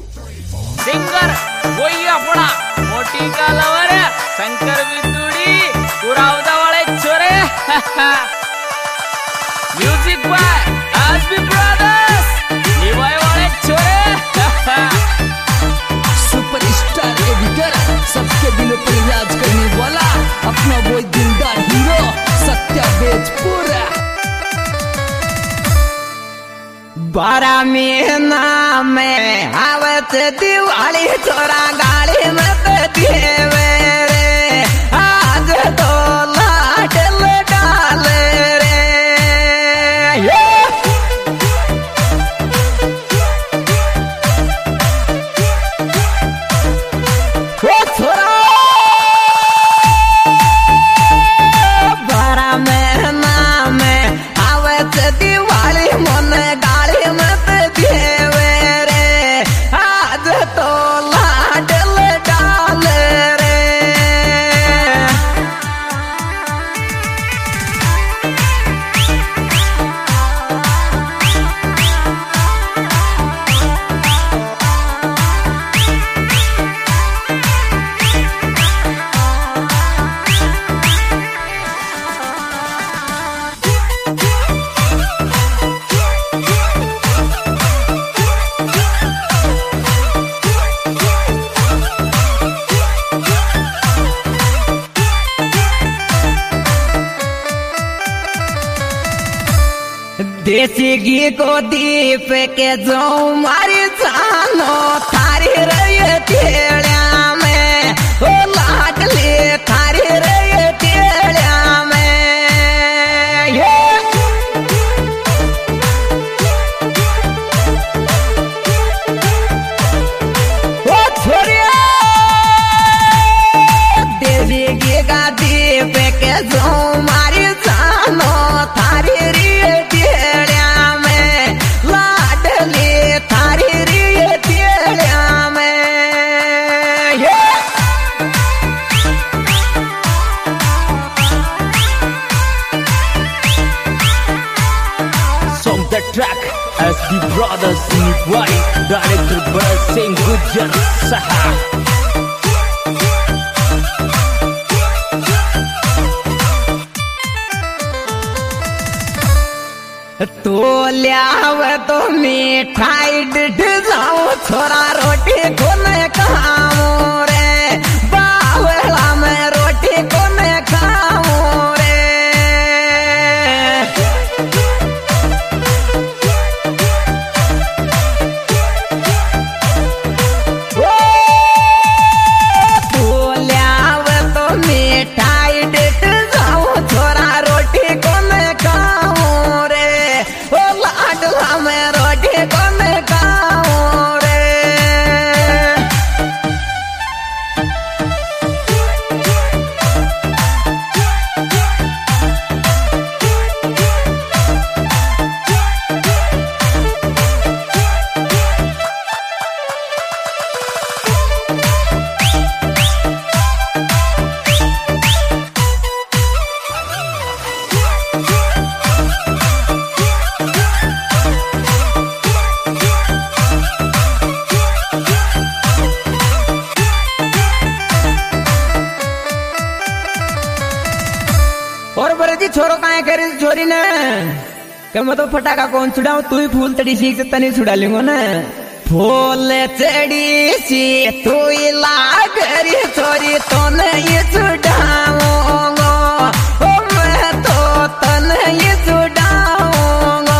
Singer वही अपना मोटी कालावर शंकर बिंदुड़ी पुरावदा वाले छोरे म्यूजिक बाय एसबी ब्रदर्स निभाए वाले छोरे सुपरस्टार एडिटर सबके दिलों पर राज करने वाला अपना वो दिलदार हीरो सत्या बेजपुरा 12 महीना में आवत दिवाली छोरा गाड़ी मत देवे रे आज तो लाडल डाल रे ओ छोरा 12 महीना में आवत दिवाली मन गाड़ी मत देवे रे आज तो लाडल डाल रे देसी घी को दीप के जो मारी जानो थारी रही तेड़िया में ओ लाडली थारी रही तेड़िया में ओ छोरिया देसी घी का दीप के जो मारी जानो थारी track SB Brothers Nikwai Director Bharat Singh Gujjar Saha तो ल्याव तो मिठाई डिढ़ जाओ छोरा रोटी को न खाऊं रे बावला में रोटी को न खाऊं रे और बरजी छोरो काहे करे छोरी ने के मैं तो फटाका कौन छुड़ाऊं तू ही फूल तड़ी सीख से तनी छुड़ा लूंगा ना फूल चढ़ी सी तू ही लागरी छोरी तो नहीं छुड़ाऊंगा ओ मैं तो नहीं छुड़ाऊंगा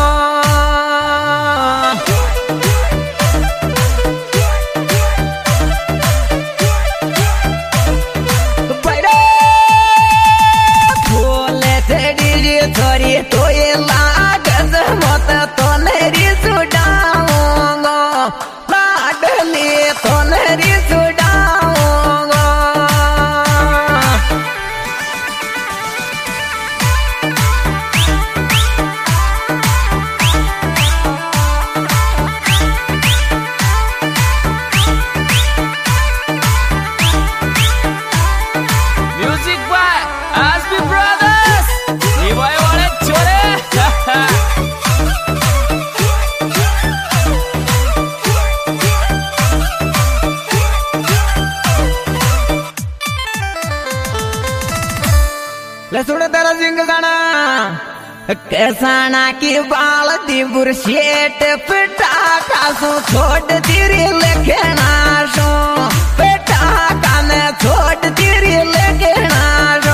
छोरी तो ये लागत मत तो नहीं छुड़ाऊंगा लाडली तो नहीं छुड़ाऊंगा कैसाना की बाल दी बुरशेट पटाखा सो छोड़ तेरी लेखना सो पटाखा ने छोड़ तेरी लेखना सो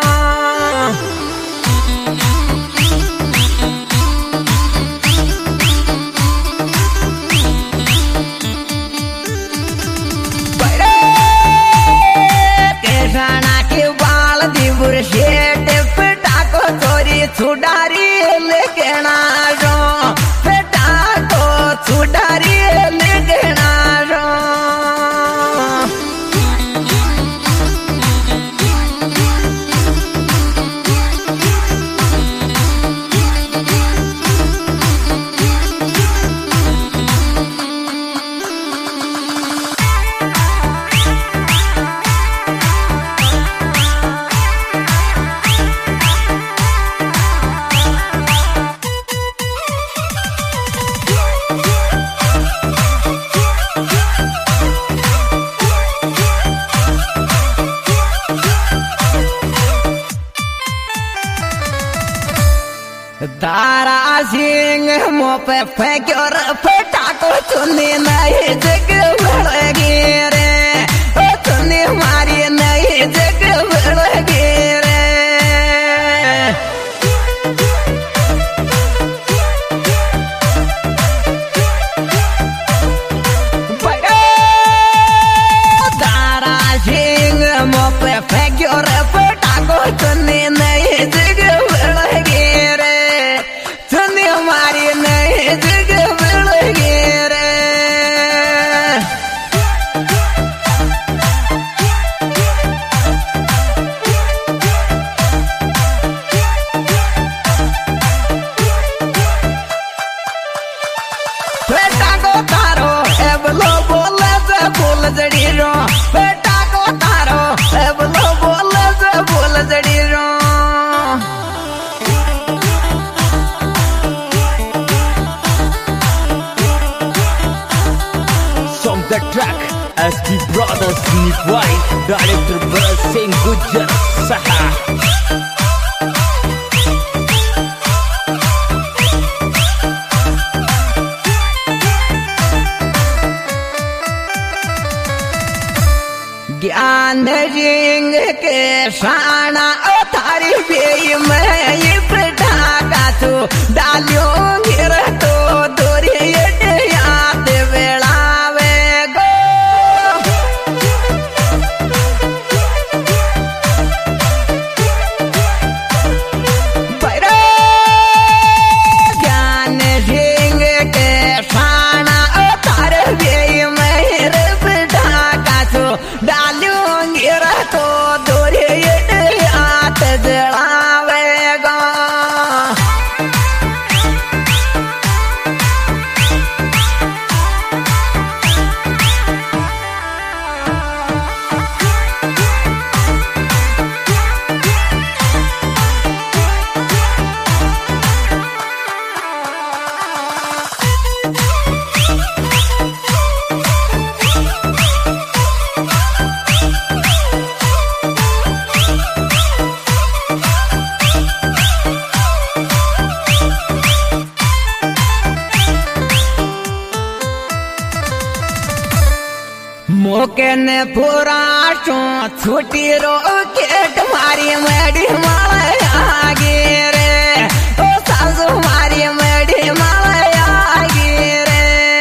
कैसाना की बाल दी बुरशेट पटाखो चोरी छुडारी लेखना सो पटाखो छुडारी लेखना सो तारा सिंह मुँह पे फेंक्यो रे पटाखो चुन्नी नहीं जग बढ़गी रे ओ चुन्नी मारी नहीं जग बढ़गी रे तारा सिंह मुँह पे फेंक्यो रे पटाखो चुन्नी नहीं जग बढ़गी रे हमारी नई जगह मिल गए रे बेटा को तारो एबलो बोले से बोल जड़ी रो बेटा को तारो एबलो बोले से बोल जड़ी रो The track ST Brothers Nick White, Director Bharat Singh Gujjar Saha. ज्ञान रिंग के शाना थारी बेई में ये पटाखा तो डालियो गिर तो दोरी याद बेड़ा मोके ने पूरा छुट्टी रो के तुम्हारी मेडी माला आगे रे ओ सासू हमारी मेडी माला आगे रे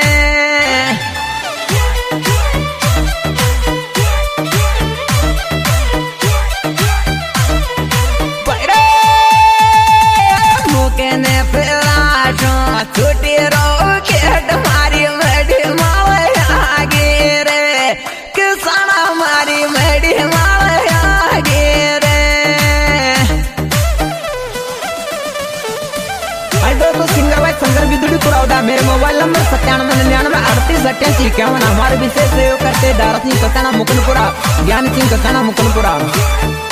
मोके ने पूरा छुट्टी रो के तुम्हारी मेडी माला आगे रे किसान हमारी मेडी माला आगे रे तो सिंगर भाई शंकर बिदुड़ी कुरावदा मेरे मोबाइल नंबर 9799388851 हमारे विशेष सहयोग करते दारत सिंह कसाना मुकुंदपुरा ज्ञान सिंह कसाना मुकुंदपुरा।